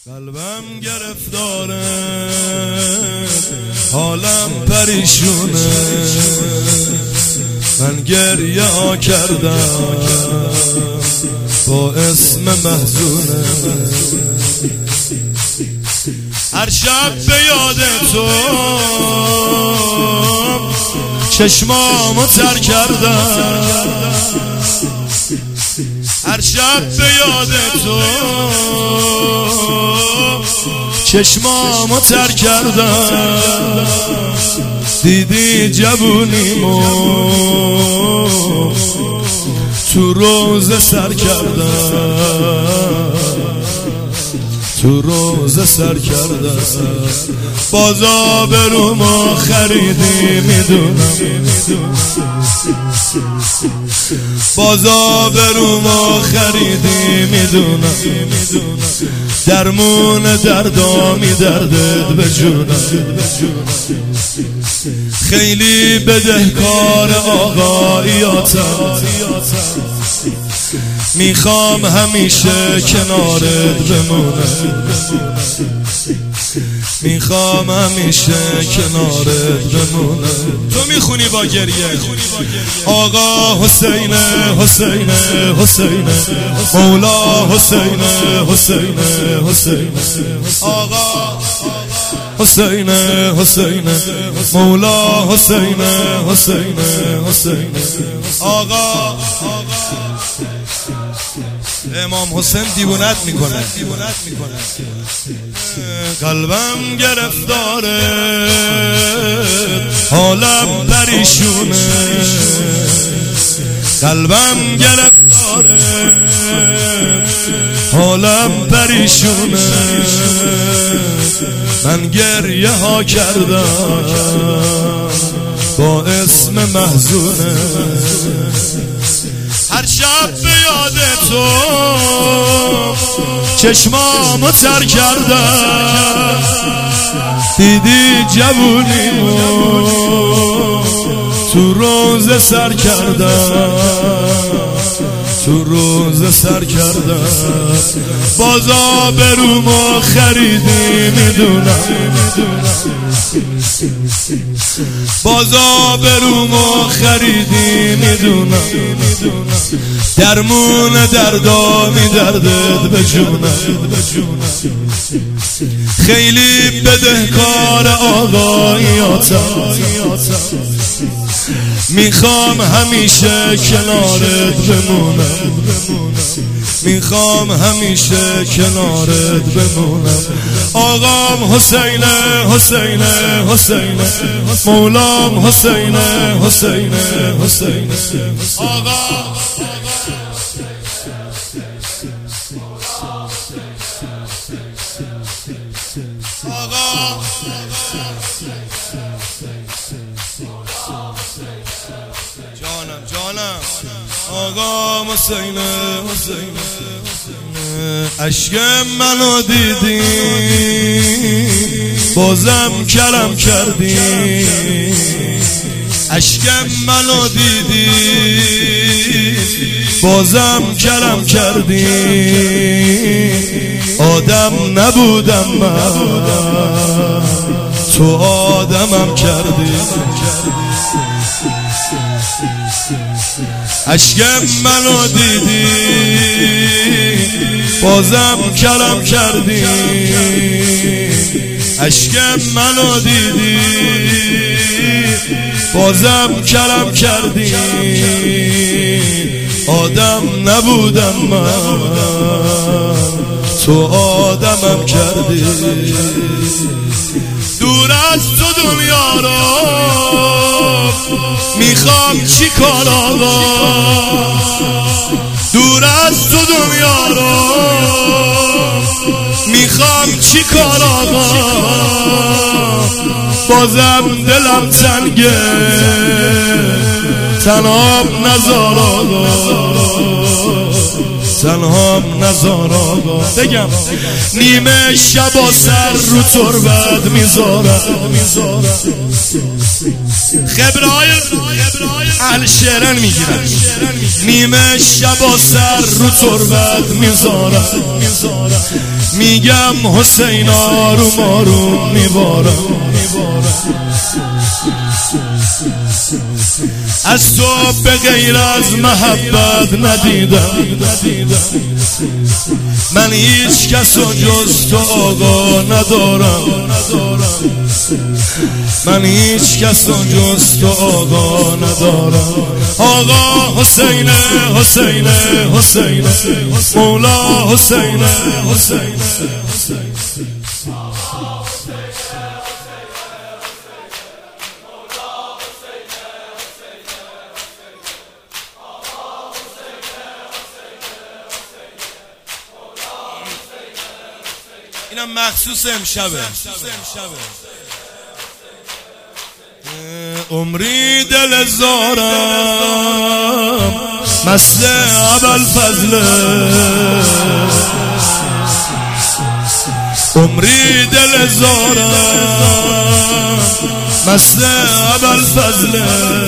قلبم گرفتاره، حالم پریشونه، من گریه ها کردم با اسم محزونه. هر شب به یاد تو چشمامو تر کردم، هر شب به یاد تو چشمامو تر کردم. دیدی جوونیمو تو روزه سر کردم، تو روزه سر کردم. باز آبرومو خریدی میدونم، باز آبرومو خریدی میدونم. درمون دردامی دردت به جونم. خیلی بدهکار آقایاتم، میخوام همیشه کنارت بمونم، میخوام همیشه کنارت بمونم. تو میخونی با گریه آقا حسین حسین حسین مولا حسین حسین حسین آقا حسین حسین مولا حسین حسین حسین آقا. امام حسین دیوونت میکنه. قلبم گرفتاره، حالم پریشونه، قلبم گرفتاره، حالم پریشونه، من گریه ها کردم با اسم محزونه. هر شب به یاد تو چشمامو تر کردم. دیدی جوونیمو تو روزه سر کردم، تو روزه سر کردم. باز آبرومو خریدی میدونم، باز آبرومو خریدی میدونم. درمون دردامی دردت به جونم. خیلی بدهکار آقایاتم، میخوام همیشه کنارت بمونم، میخوام همیشه کنارت بمونم. آقام حسین حسین حسین مولام حسین حسین حسین آقا. جانم آقا حسین حسین عشق منو دیدی بازم کرم کردی، عشق منو دیدی بازم کرم کردی. آدم نبودم من تو آدمم کردی، عشق منو دیدی بازم کرم کردی، عشق منو دیدی بازم کرم کردی. آدم نبودم من تو آدمم کردی. دور از تو دنیا رو میخوام چی کار آقا، دور از تو دنیا رو میخوام چی کار آقا. بازم دلم تنگه تناب نزار آقا، تنهام نزار آقا. بگم نیمه شب و سر رو تربت میذارم. خبرهای اهل شعرن میگیرن. نیمه شب و سر رو تربت میذارم. میگم حسین آروم آروم میبارم. از تو به غیر از محبت ندیدم. من هیچ کس و جز تو آقا ندارم. من هیچ کس و جز تو آقا ندارم. آقا حسین حسین حسین مولا حسین حسین. اینم مخصوص امشبه. عمری دل زارم مثل ابوالفضل. عمری دل زارم مثل ابوالفضل.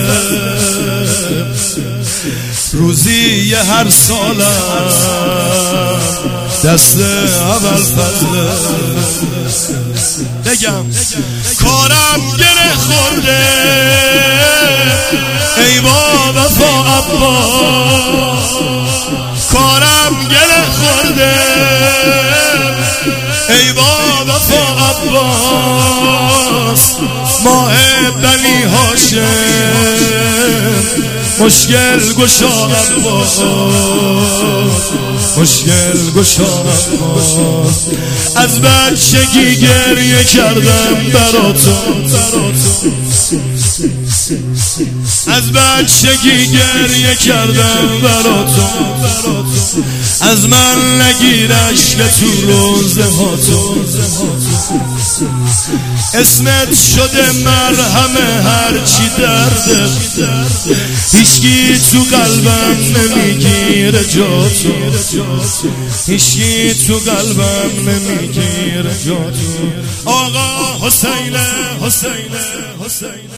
روزی هر سالم دست ابوالفضل. بگم کارم گره خورده ای با وفا عباس. کارم گره خورده ای با وفا عباس. ماه بنی هاشم مشکل گشا عباس. مشکل گشا عباس. از بچگی گریه کردم براتون. از بچگی گریه کردم براتون. از من نگیر عشق تو روزه هاتون. اسمت شده مرهم هرچی درده. هیچکی تو قلبم نمیگیره جاتو. هیچکی تو قلبم نمیگیره جاتو. آقا حسین حسین حسین.